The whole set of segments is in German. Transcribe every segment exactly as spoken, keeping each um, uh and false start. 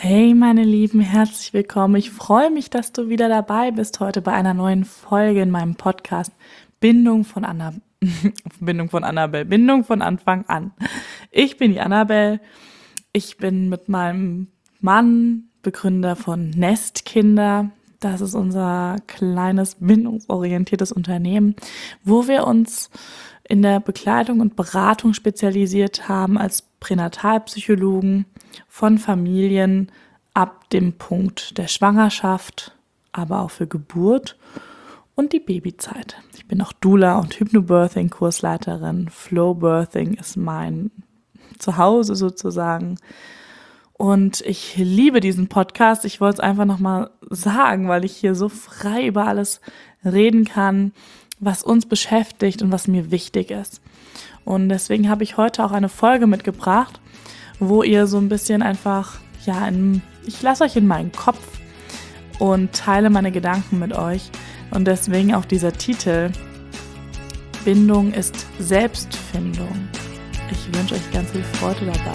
Hey meine Lieben, herzlich willkommen. Ich freue mich, dass du wieder dabei bist heute bei einer neuen Folge in meinem Podcast Bindung von Anna Bindung von Annabelle, Bindung von Anfang an. Ich bin die Annabelle. Ich bin mit meinem Mann Begründer von Nestkinder. Das ist unser kleines bindungsorientiertes Unternehmen, wo wir uns in der Begleitung und Beratung spezialisiert haben als Pränatalpsychologen von Familien ab dem Punkt der Schwangerschaft, aber auch für Geburt und die Babyzeit. Ich bin auch Doula und Hypnobirthing-Kursleiterin. Flowbirthing ist mein Zuhause sozusagen. Und ich liebe diesen Podcast. Ich wollte es einfach nochmal sagen, weil ich hier so frei über alles reden kann, was uns beschäftigt und was mir wichtig ist. Und deswegen habe ich heute auch eine Folge mitgebracht, wo ihr so ein bisschen einfach, ja, in, ich lasse euch in meinen Kopf und teile meine Gedanken mit euch. Und deswegen auch dieser Titel, Bindung ist Selbstfindung. Ich wünsche euch ganz viel Freude dabei.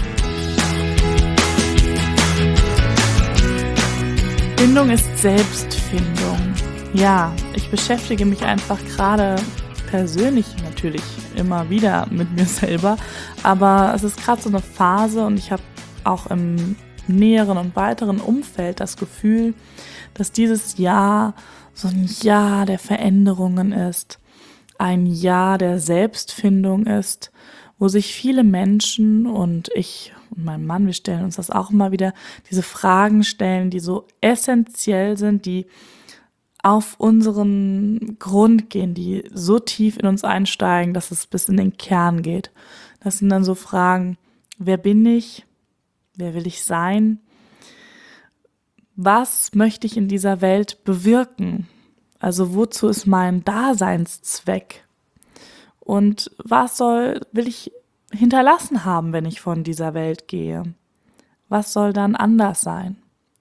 Bindung ist Selbstfindung. Ja, ich beschäftige mich einfach gerade persönlich natürlich immer wieder mit mir selber, aber es ist gerade so eine Phase und ich habe auch im näheren und weiteren Umfeld das Gefühl, dass dieses Jahr so ein Jahr der Veränderungen ist, ein Jahr der Selbstfindung ist, wo sich viele Menschen und ich und mein Mann, wir stellen uns das auch immer wieder, diese Fragen stellen, die so essentiell sind, die auf unseren Grund gehen, die so tief in uns einsteigen, dass es bis in den Kern geht. Das sind dann so Fragen, wer bin ich? Wer will ich sein? Was möchte ich in dieser Welt bewirken? Also wozu ist mein Daseinszweck? Und was soll, will ich hinterlassen haben, wenn ich von dieser Welt gehe? Was soll dann anders sein?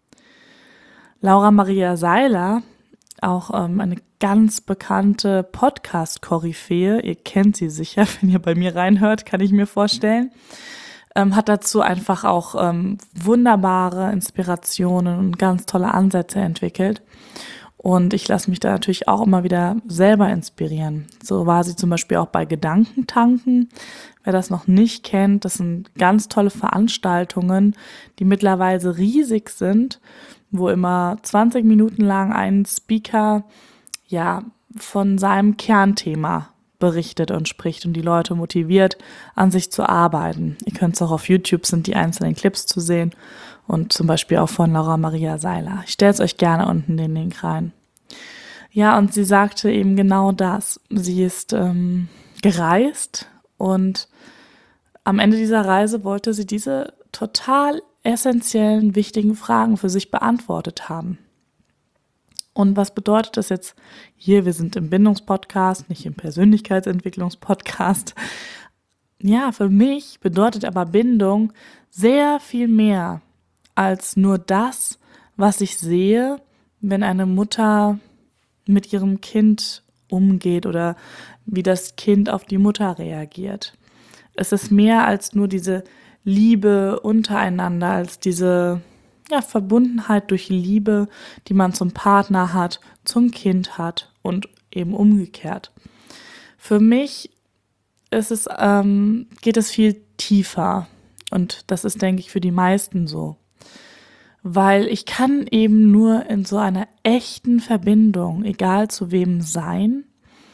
Laura Maria Seiler, auch ähm, eine ganz bekannte Podcast-Koryphäe, ihr kennt sie sicher, wenn ihr bei mir reinhört, kann ich mir vorstellen, ähm, hat dazu einfach auch ähm, wunderbare Inspirationen und ganz tolle Ansätze entwickelt. Und ich lasse mich da natürlich auch immer wieder selber inspirieren. So war sie zum Beispiel auch bei Gedankentanken. Wer das noch nicht kennt, das sind ganz tolle Veranstaltungen, die mittlerweile riesig sind, wo immer zwanzig Minuten lang ein Speaker ja von seinem Kernthema berichtet und spricht und die Leute motiviert, an sich zu arbeiten. Ihr könnt es auch auf YouTube, sind die einzelnen Clips zu sehen und zum Beispiel auch von Laura Maria Seiler. Ich stelle es euch gerne unten den Link rein. Ja, und sie sagte eben genau das. Sie ist ähm, gereist und am Ende dieser Reise wollte sie diese total essentiellen, wichtigen Fragen für sich beantwortet haben. Und was bedeutet das jetzt hier? Wir sind im Bindungspodcast, nicht im Persönlichkeitsentwicklungspodcast. Ja, für mich bedeutet aber Bindung sehr viel mehr als nur das, was ich sehe, wenn eine Mutter mit ihrem Kind umgeht oder wie das Kind auf die Mutter reagiert. Es ist mehr als nur diese Liebe untereinander, als diese ja, Verbundenheit durch Liebe, die man zum Partner hat, zum Kind hat und eben umgekehrt. Für mich ist es, ähm, geht es viel tiefer und das ist, denke ich, für die meisten so. Weil ich kann eben nur in so einer echten Verbindung, egal zu wem sein,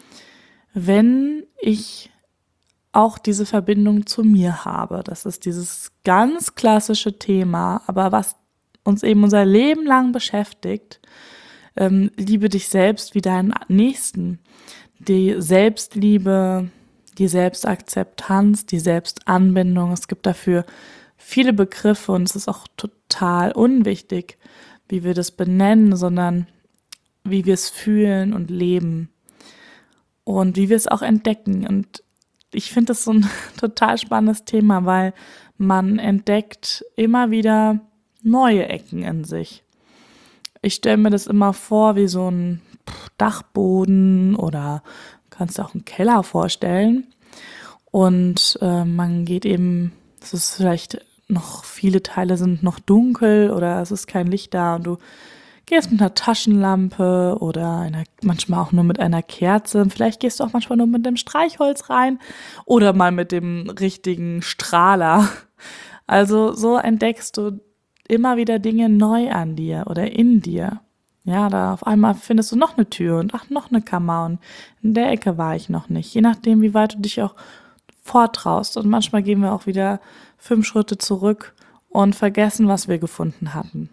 wenn ich auch diese Verbindung zu mir habe. Das ist dieses ganz klassische Thema, aber was uns eben unser Leben lang beschäftigt, ähm, liebe dich selbst wie deinen Nächsten. Die Selbstliebe, die Selbstakzeptanz, die Selbstanbindung. Es gibt dafür viele Begriffe und es ist auch total unwichtig, wie wir das benennen, sondern wie wir es fühlen und leben und wie wir es auch entdecken. Und ich finde das so ein total spannendes Thema, weil man entdeckt immer wieder neue Ecken in sich. Ich stelle mir das immer vor wie so ein Dachboden oder kannst du auch einen Keller vorstellen. Und äh, man geht eben, das ist vielleicht noch viele Teile sind noch dunkel oder es ist kein Licht da und du gehst mit einer Taschenlampe oder einer, manchmal auch nur mit einer Kerze. Vielleicht gehst du auch manchmal nur mit dem Streichholz rein oder mal mit dem richtigen Strahler. Also so entdeckst du immer wieder Dinge neu an dir oder in dir. Ja, da auf einmal findest du noch eine Tür und ach, noch eine Kammer und in der Ecke war ich noch nicht. Je nachdem, wie weit du dich auch vortraust. Und manchmal gehen wir auch wieder fünf Schritte zurück und vergessen, was wir gefunden hatten.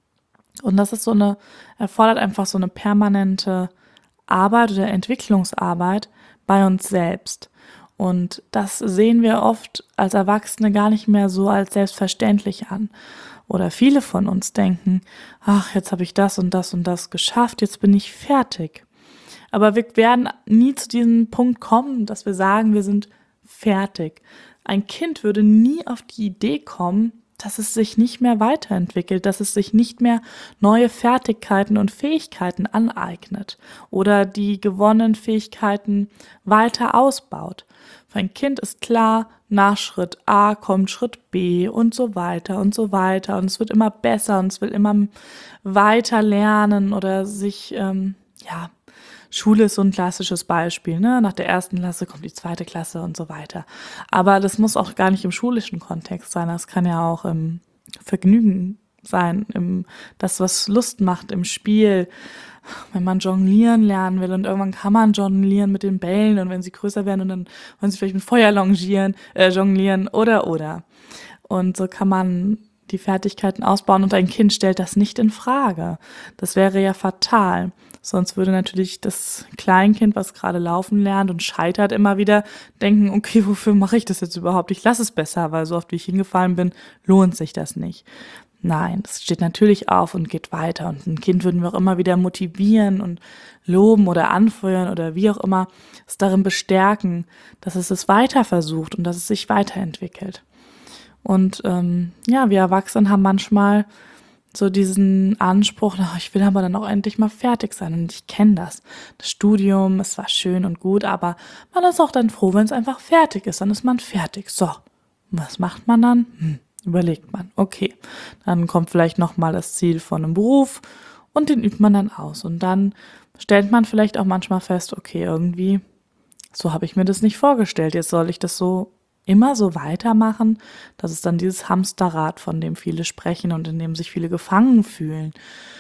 Und das ist so eine, erfordert einfach so eine permanente Arbeit oder Entwicklungsarbeit bei uns selbst. Und das sehen wir oft als Erwachsene gar nicht mehr so als selbstverständlich an. Oder viele von uns denken, ach, jetzt habe ich das und das und das geschafft, jetzt bin ich fertig. Aber wir werden nie zu diesem Punkt kommen, dass wir sagen, wir sind fertig. Ein Kind würde nie auf die Idee kommen, dass es sich nicht mehr weiterentwickelt, dass es sich nicht mehr neue Fertigkeiten und Fähigkeiten aneignet oder die gewonnenen Fähigkeiten weiter ausbaut. Für ein Kind ist klar, nach Schritt A kommt Schritt B und so weiter und so weiter und es wird immer besser und es will immer weiter lernen oder sich, ähm, ja, Schule ist so ein klassisches Beispiel, ne? Nach der ersten Klasse kommt die zweite Klasse und so weiter. Aber das muss auch gar nicht im schulischen Kontext sein. Das kann ja auch im Vergnügen sein, im das, was Lust macht im Spiel. Wenn man jonglieren lernen will und irgendwann kann man jonglieren mit den Bällen und wenn sie größer werden und dann wollen sie vielleicht mit Feuer longieren, äh, jonglieren oder oder. Und so kann man die Fertigkeiten ausbauen und ein Kind stellt das nicht in Frage. Das wäre ja fatal. Sonst würde natürlich das Kleinkind, was gerade laufen lernt und scheitert immer wieder, denken, okay, wofür mache ich das jetzt überhaupt? Ich lasse es besser, weil so oft wie ich hingefallen bin, lohnt sich das nicht. Nein, es steht natürlich auf und geht weiter. Und ein Kind würden wir auch immer wieder motivieren und loben oder anfeuern oder wie auch immer es darin bestärken, dass es es weiter versucht und dass es sich weiterentwickelt. Und ähm, ja, wir Erwachsenen haben manchmal so diesen Anspruch, ach, ich will aber dann auch endlich mal fertig sein. Und ich kenne das. Das Studium, es war schön und gut, aber man ist auch dann froh, wenn es einfach fertig ist. Dann ist man fertig. So, was macht man dann? Hm, überlegt man. Okay, dann kommt vielleicht nochmal das Ziel von einem Beruf und den übt man dann aus. Und dann stellt man vielleicht auch manchmal fest, okay, irgendwie, so habe ich mir das nicht vorgestellt. Jetzt soll ich das so immer so weitermachen, das ist dann dieses Hamsterrad, von dem viele sprechen und in dem sich viele gefangen fühlen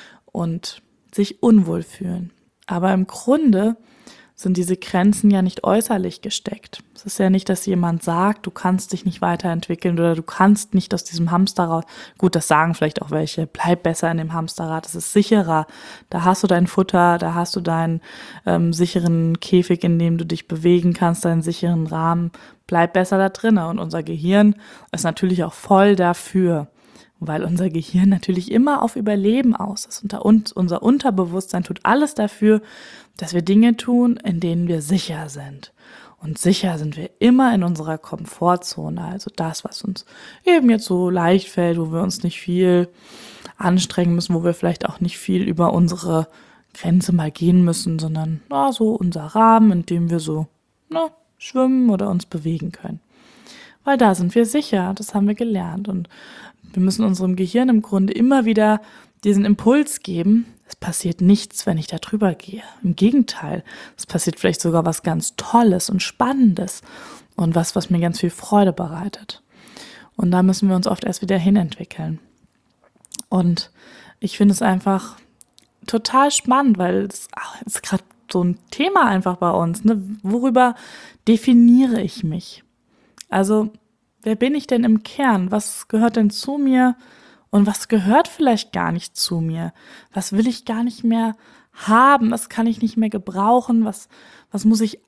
und sich unwohl fühlen. Aber im Grunde sind diese Grenzen ja nicht äußerlich gesteckt. Es ist ja nicht, dass jemand sagt, du kannst dich nicht weiterentwickeln oder du kannst nicht aus diesem Hamsterrad, gut, das sagen vielleicht auch welche, bleib besser in dem Hamsterrad, es ist sicherer, da hast du dein Futter, da hast du deinen ähm, sicheren Käfig, in dem du dich bewegen kannst, deinen sicheren Rahmen, bleib besser da drinnen. Und unser Gehirn ist natürlich auch voll dafür, weil unser Gehirn natürlich immer auf Überleben aus ist. Und unser Unterbewusstsein tut alles dafür, dass wir Dinge tun, in denen wir sicher sind. Und sicher sind wir immer in unserer Komfortzone, also das, was uns eben jetzt so leicht fällt, wo wir uns nicht viel anstrengen müssen, wo wir vielleicht auch nicht viel über unsere Grenze mal gehen müssen, sondern na, so unser Rahmen, in dem wir so na, schwimmen oder uns bewegen können. Weil da sind wir sicher, das haben wir gelernt. Und wir müssen unserem Gehirn im Grunde immer wieder diesen Impuls geben, es passiert nichts, wenn ich da drüber gehe. Im Gegenteil, es passiert vielleicht sogar was ganz Tolles und Spannendes und was, was mir ganz viel Freude bereitet. Und da müssen wir uns oft erst wieder hinentwickeln. Und ich finde es einfach total spannend, weil es ist gerade so ein Thema einfach bei uns. Ne? Worüber definiere ich mich? Also, wer bin ich denn im Kern? Was gehört denn zu mir? Und was gehört vielleicht gar nicht zu mir? Was will ich gar nicht mehr haben? Was kann ich nicht mehr gebrauchen? Was, was muss ich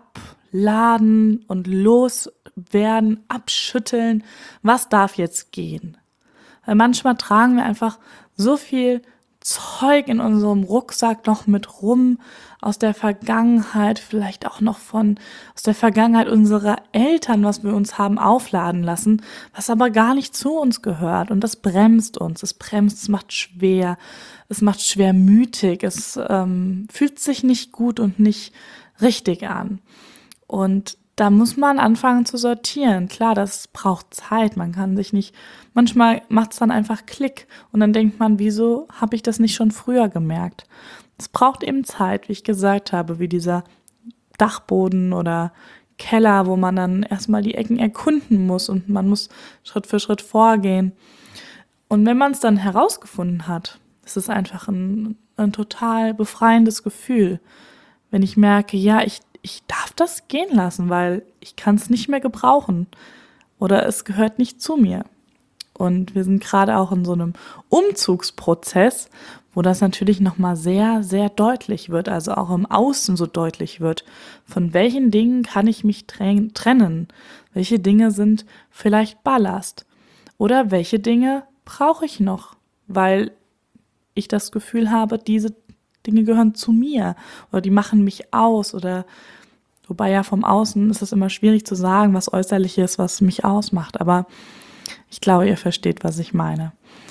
abladen und loswerden, abschütteln? Was darf jetzt gehen? Weil manchmal tragen wir einfach so viel Zeug in unserem Rucksack noch mit rum aus der Vergangenheit, vielleicht auch noch von aus der Vergangenheit unserer Eltern, was wir uns haben aufladen lassen, was aber gar nicht zu uns gehört. Und das bremst uns, es bremst, es macht schwer, es macht schwermütig, es ähm, fühlt sich nicht gut und nicht richtig an. Und da muss man anfangen zu sortieren. Klar, das braucht Zeit. Man kann sich nicht, manchmal macht es dann einfach Klick und dann denkt man, wieso habe ich das nicht schon früher gemerkt? Es braucht eben Zeit, wie ich gesagt habe, wie dieser Dachboden oder Keller, wo man dann erstmal die Ecken erkunden muss und man muss Schritt für Schritt vorgehen. Und wenn man es dann herausgefunden hat, ist es einfach ein, ein total befreiendes Gefühl, wenn ich merke, ja, ich, ich darf das gehen lassen, weil ich kann es nicht mehr gebrauchen oder es gehört nicht zu mir. Und wir sind gerade auch in so einem Umzugsprozess, wo das natürlich nochmal sehr, sehr deutlich wird, also auch im Außen so deutlich wird. Von welchen Dingen kann ich mich trennen? Welche Dinge sind vielleicht Ballast? Oder welche Dinge brauche ich noch, weil ich das Gefühl habe, diese Dinge gehören zu mir oder die machen mich aus oder wobei ja vom Außen ist es immer schwierig zu sagen, was äußerlich ist, was mich ausmacht, aber ich glaube, ihr versteht, was ich meine.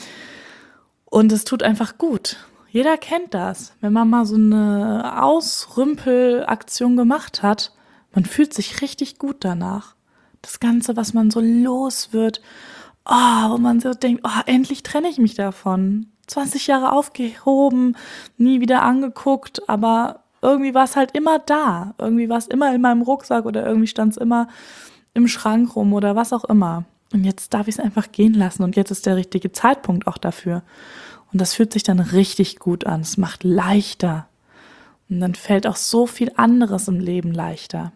Und es tut einfach gut. Jeder kennt das. Wenn man mal so eine Ausrümpelaktion gemacht hat, man fühlt sich richtig gut danach. Das Ganze, was man so los wird, oh, wo man so denkt, oh, endlich trenne ich mich davon. zwanzig Jahre aufgehoben, nie wieder angeguckt, aber irgendwie war es halt immer da. Irgendwie war es immer in meinem Rucksack oder irgendwie stand es immer im Schrank rum oder was auch immer. Und jetzt darf ich es einfach gehen lassen und jetzt ist der richtige Zeitpunkt auch dafür. Und das fühlt sich dann richtig gut an. Es macht leichter. Und dann fällt auch so viel anderes im Leben leichter.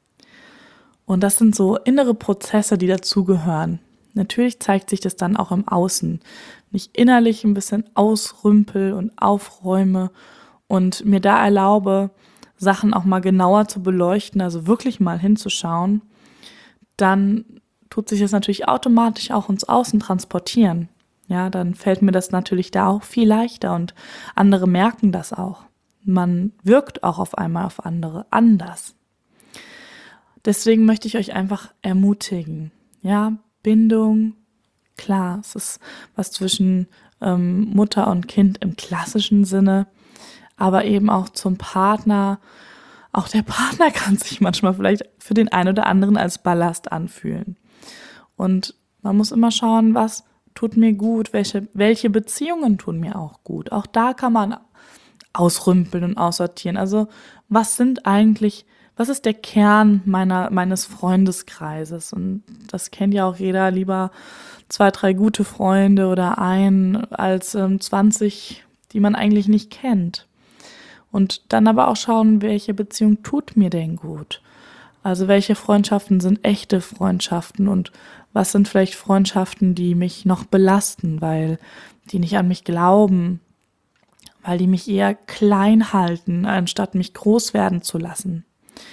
Und das sind so innere Prozesse, die dazugehören. Natürlich zeigt sich das dann auch im Außen. Wenn ich innerlich ein bisschen ausrümpel und aufräume und mir da erlaube, Sachen auch mal genauer zu beleuchten, also wirklich mal hinzuschauen, dann tut sich das natürlich automatisch auch ins Außen transportieren. Ja, dann fällt mir das natürlich da auch viel leichter und andere merken das auch. Man wirkt auch auf einmal auf andere anders. Deswegen möchte ich euch einfach ermutigen. Ja, Bindung, klar, es ist was zwischen ähm, Mutter und Kind im klassischen Sinne, aber eben auch zum Partner. Auch der Partner kann sich manchmal vielleicht für den einen oder anderen als Ballast anfühlen. Und man muss immer schauen, was tut mir gut, welche, welche Beziehungen tun mir auch gut. Auch da kann man ausrümpeln und aussortieren. Also was sind eigentlich, was ist der Kern meiner, meines Freundeskreises? Und das kennt ja auch jeder, lieber zwei, drei gute Freunde oder einen als ähm, zwanzig, die man eigentlich nicht kennt. Und dann aber auch schauen, welche Beziehung tut mir denn gut? Also welche Freundschaften sind echte Freundschaften und was sind vielleicht Freundschaften, die mich noch belasten, weil die nicht an mich glauben, weil die mich eher klein halten, anstatt mich groß werden zu lassen.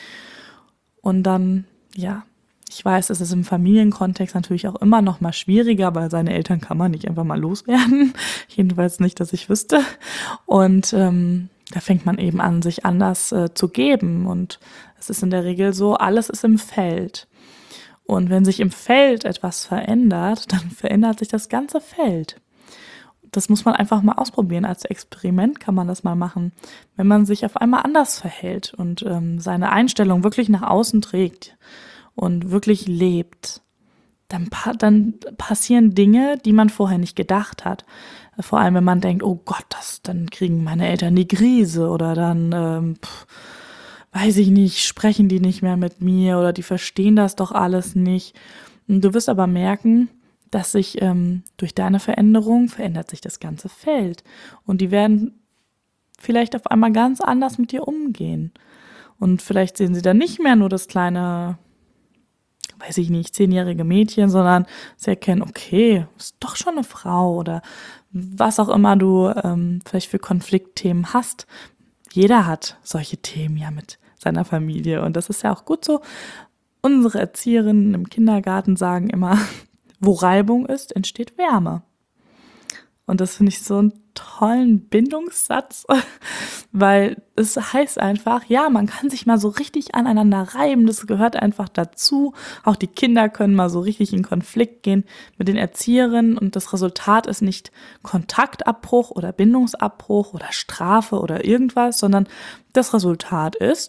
Und dann, ja, ich weiß, es ist im Familienkontext natürlich auch immer noch mal schwieriger, weil seine Eltern kann man nicht einfach mal loswerden. Jedenfalls nicht, dass ich wüsste. Und ähm, da fängt man eben an, sich anders äh, zu geben. Und es ist in der Regel so, alles ist im Feld. Und wenn sich im Feld etwas verändert, dann verändert sich das ganze Feld. Das muss man einfach mal ausprobieren. Als Experiment kann man das mal machen. Wenn man sich auf einmal anders verhält und ähm, seine Einstellung wirklich nach außen trägt und wirklich lebt, dann, pa- dann passieren Dinge, die man vorher nicht gedacht hat. Vor allem, wenn man denkt, oh Gott, das, dann kriegen meine Eltern die Krise oder dann, ähm, pff, weiß ich nicht, sprechen die nicht mehr mit mir oder die verstehen das doch alles nicht. Und du wirst aber merken, dass sich ähm, durch deine Veränderung verändert sich das ganze Feld. Und die werden vielleicht auf einmal ganz anders mit dir umgehen. Und vielleicht sehen sie dann nicht mehr nur das kleine, weiß ich nicht, zehnjährige Mädchen, sondern sie erkennen, okay, ist doch schon eine Frau oder was auch immer du ähm, vielleicht für Konfliktthemen hast. Jeder hat solche Themen ja mit seiner Familie und das ist ja auch gut so. Unsere Erzieherinnen im Kindergarten sagen immer, wo Reibung ist, entsteht Wärme. Und das finde ich so einen tollen Bindungssatz, weil es heißt einfach, ja, man kann sich mal so richtig aneinander reiben, das gehört einfach dazu. Auch die Kinder können mal so richtig in Konflikt gehen mit den Erzieherinnen und das Resultat ist nicht Kontaktabbruch oder Bindungsabbruch oder Strafe oder irgendwas, sondern das Resultat ist,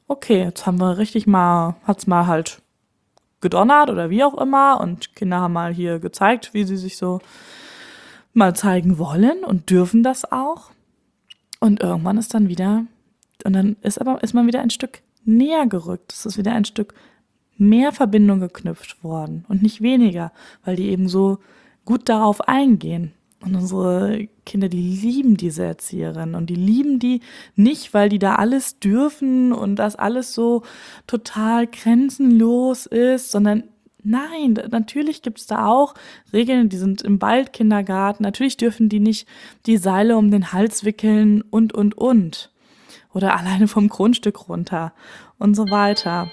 okay, jetzt haben wir richtig mal, hat's mal halt gedonnert oder wie auch immer und Kinder haben mal hier gezeigt, wie sie sich so mal zeigen wollen und dürfen das auch. Und irgendwann ist dann wieder, und dann ist aber, ist man wieder ein Stück näher gerückt. Es ist wieder ein Stück mehr Verbindung geknüpft worden und nicht weniger, weil die eben so gut darauf eingehen. Und unsere Kinder, die lieben diese Erzieherin und die lieben die nicht, weil die da alles dürfen und das alles so total grenzenlos ist, sondern nein, natürlich gibt's da auch Regeln, die sind im Waldkindergarten. Natürlich dürfen die nicht die Seile um den Hals wickeln und, und, und. Oder alleine vom Grundstück runter und so weiter.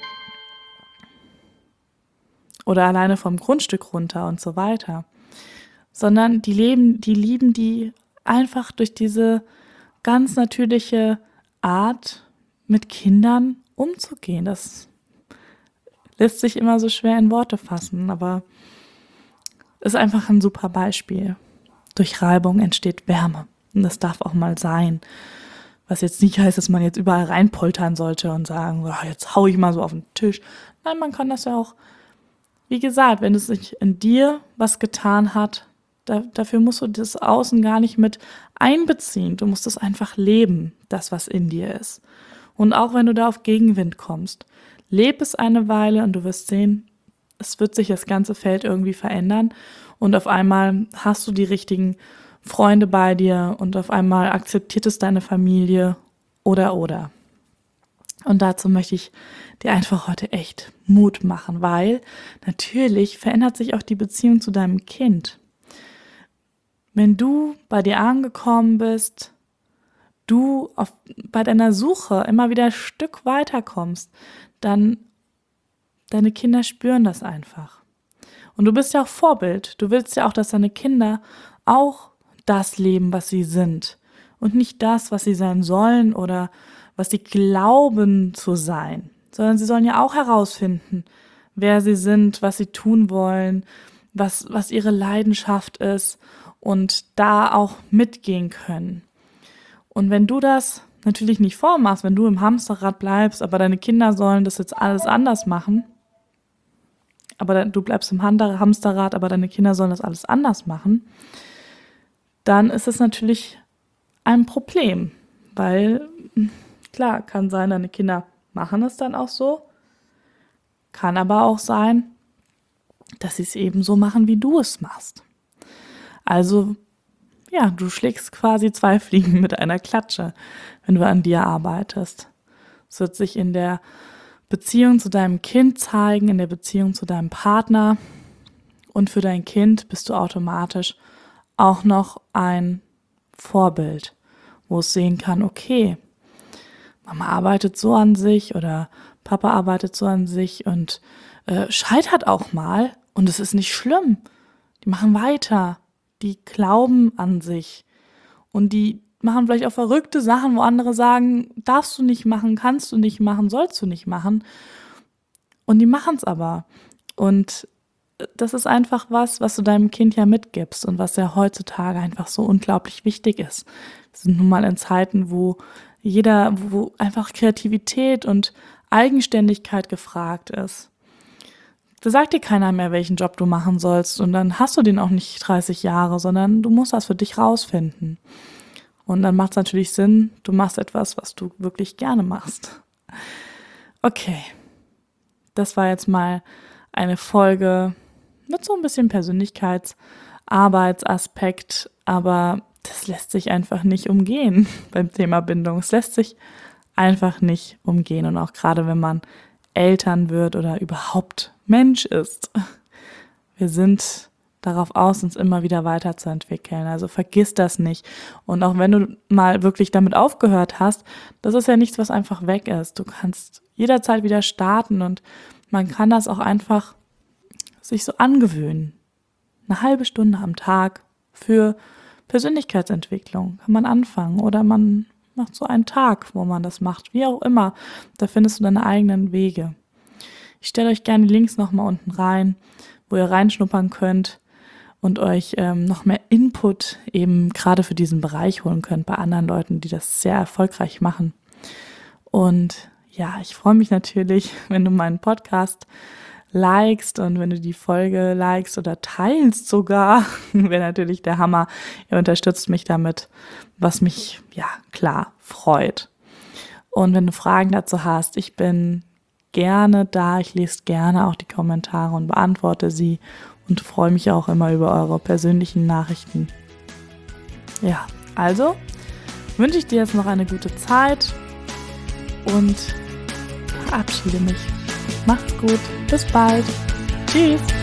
Oder alleine vom Grundstück runter und so weiter. Sondern die leben, die lieben die einfach durch diese ganz natürliche Art, mit Kindern umzugehen. Das lässt sich immer so schwer in Worte fassen, aber ist einfach ein super Beispiel. Durch Reibung entsteht Wärme. Und das darf auch mal sein. Was jetzt nicht heißt, dass man jetzt überall reinpoltern sollte und sagen, oh, jetzt hau ich mal so auf den Tisch. Nein, man kann das ja auch, wie gesagt, wenn es sich in dir was getan hat, da, dafür musst du das Außen gar nicht mit einbeziehen. Du musst es einfach leben, das, was in dir ist. Und auch wenn du da auf Gegenwind kommst, leb es eine Weile und du wirst sehen, es wird sich das ganze Feld irgendwie verändern und auf einmal hast du die richtigen Freunde bei dir und auf einmal akzeptiert es deine Familie oder oder. Und dazu möchte ich dir einfach heute echt Mut machen, weil natürlich verändert sich auch die Beziehung zu deinem Kind. Wenn du bei dir angekommen bist, du auf, bei deiner Suche immer wieder ein Stück weiterkommst, dann deine Kinder spüren das einfach. Und du bist ja auch Vorbild. Du willst ja auch, dass deine Kinder auch das leben, was sie sind und nicht das, was sie sein sollen oder was sie glauben zu sein, sondern sie sollen ja auch herausfinden, wer sie sind, was sie tun wollen, was, was ihre Leidenschaft ist und da auch mitgehen können. Und wenn du das natürlich nicht vormachst, wenn du im Hamsterrad bleibst, aber deine Kinder sollen das jetzt alles anders machen, aber du bleibst im Hamsterrad, aber deine Kinder sollen das alles anders machen, dann ist es natürlich ein Problem, weil klar, kann sein, deine Kinder machen es dann auch so, kann aber auch sein, dass sie es eben so machen, wie du es machst. Also, ja, du schlägst quasi zwei Fliegen mit einer Klatsche, wenn du an dir arbeitest. Es wird sich in der Beziehung zu deinem Kind zeigen, in der Beziehung zu deinem Partner und für dein Kind bist du automatisch auch noch ein Vorbild, wo es sehen kann, okay, Mama arbeitet so an sich oder Papa arbeitet so an sich und äh, scheitert auch mal und es ist nicht schlimm. Die machen weiter, die glauben an sich und die machen vielleicht auch verrückte Sachen, wo andere sagen, darfst du nicht machen, kannst du nicht machen, sollst du nicht machen. Und die machen es aber. Und das ist einfach was, was du deinem Kind ja mitgibst und was ja heutzutage einfach so unglaublich wichtig ist. Wir sind nun mal in Zeiten, wo jeder, wo einfach Kreativität und Eigenständigkeit gefragt ist. Da sagt dir keiner mehr, welchen Job du machen sollst und dann hast du den auch nicht dreißig Jahre, sondern du musst das für dich rausfinden. Und dann macht es natürlich Sinn, du machst etwas, was du wirklich gerne machst. Okay, das war jetzt mal eine Folge mit so ein bisschen Persönlichkeitsarbeitsaspekt, aber das lässt sich einfach nicht umgehen beim Thema Bindung. Es lässt sich einfach nicht umgehen und auch gerade wenn man Eltern wird oder überhaupt Mensch ist. Wir sind darauf aus, uns immer wieder weiterzuentwickeln. Also vergiss das nicht. Und auch wenn du mal wirklich damit aufgehört hast, das ist ja nichts, was einfach weg ist. Du kannst jederzeit wieder starten und man kann das auch einfach sich so angewöhnen. Eine halbe Stunde am Tag für Persönlichkeitsentwicklung kann man anfangen oder man macht so einen Tag, wo man das macht, wie auch immer. Da findest du deine eigenen Wege. Ich stelle euch gerne die Links nochmal unten rein, wo ihr reinschnuppern könnt und euch ähm, noch mehr Input eben gerade für diesen Bereich holen könnt bei anderen Leuten, die das sehr erfolgreich machen. Und ja, ich freue mich natürlich, wenn du meinen Podcast likest und wenn du die Folge likest oder teilst sogar, wäre natürlich der Hammer. Ihr unterstützt mich damit, was mich, ja, klar freut. Und wenn du Fragen dazu hast, ich bin gerne da, ich lese gerne auch die Kommentare und beantworte sie und freue mich auch immer über eure persönlichen Nachrichten. Ja, also wünsche ich dir jetzt noch eine gute Zeit und verabschiede mich. Macht's gut, bis bald. Tschüss.